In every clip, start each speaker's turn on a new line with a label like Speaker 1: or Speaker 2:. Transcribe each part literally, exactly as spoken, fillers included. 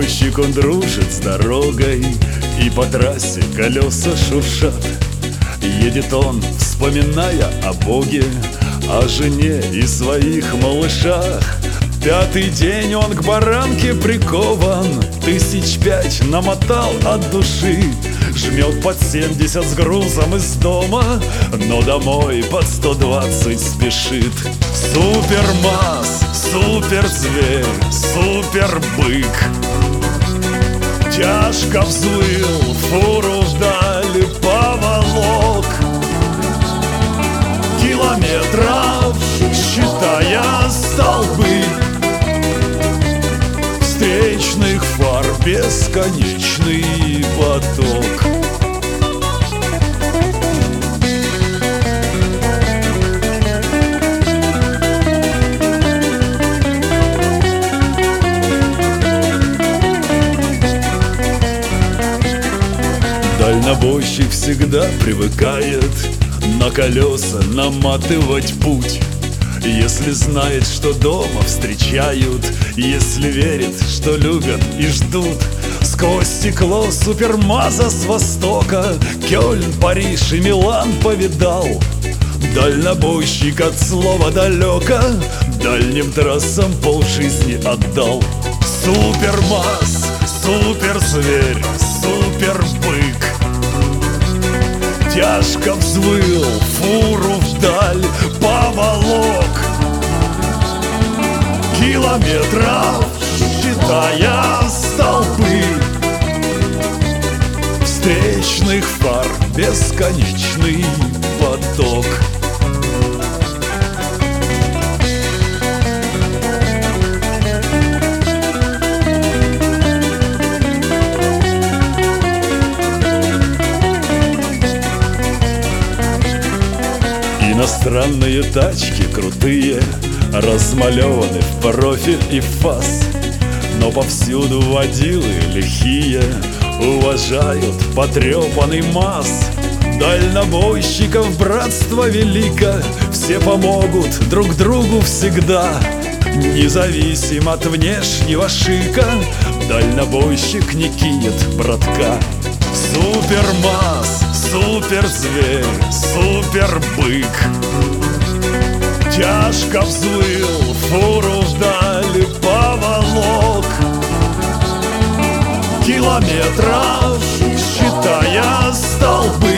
Speaker 1: Дальнобойщик, он дружит с дорогой, и по трассе колеса шуршат. Едет он, вспоминая о Боге, о жене и своих малышах. Пятый день он к баранке прикован, тысяч пять намотал от души. Жмет под семьдесят с грузом из дома, но домой под сто двадцать спешит. Супермаз, суперзверь, супербык тяжко взвыл, фуру вдаль поволок. Километров, считая столбы, встречных фар бесконечный поток. Дальнобойщик всегда привыкает на колеса наматывать путь. Если знает, что дома встречают, если верит, что любят и ждут. Сквозь стекло супермаза с востока Кёльн, Париж и Милан повидал. Дальнобойщик от слова далеко дальним трассам полжизни отдал. Супермаз, суперзверь, супербык тяжко взвыл, фуру вдаль поволок. Километров, считая столбы, встречных фар бесконечный поток. Иностранные тачки крутые размалеваны в профиль и в фас, но повсюду водилы лихие уважают потрепанный МАЗ. Дальнобойщиков братство велико, все помогут друг другу всегда. Независимо от внешнего шика, дальнобойщик не кинет братка. Супермаз, суперзверь, супербык тяжко взвыл, фуру вдаль поволок. Километров, считая столбы,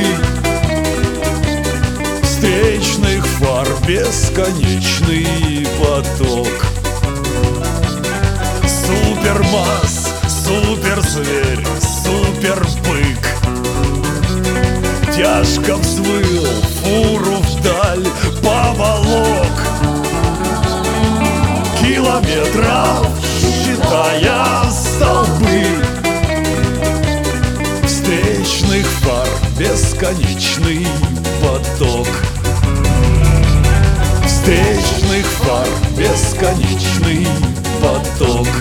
Speaker 1: встречных фар бесконечный поток. Супермаз, суперзверь, супербык тяжко взвыл, фуру вдаль поволок. Километров, считая столбы, встречных фар бесконечный поток. Встречных фар бесконечный поток.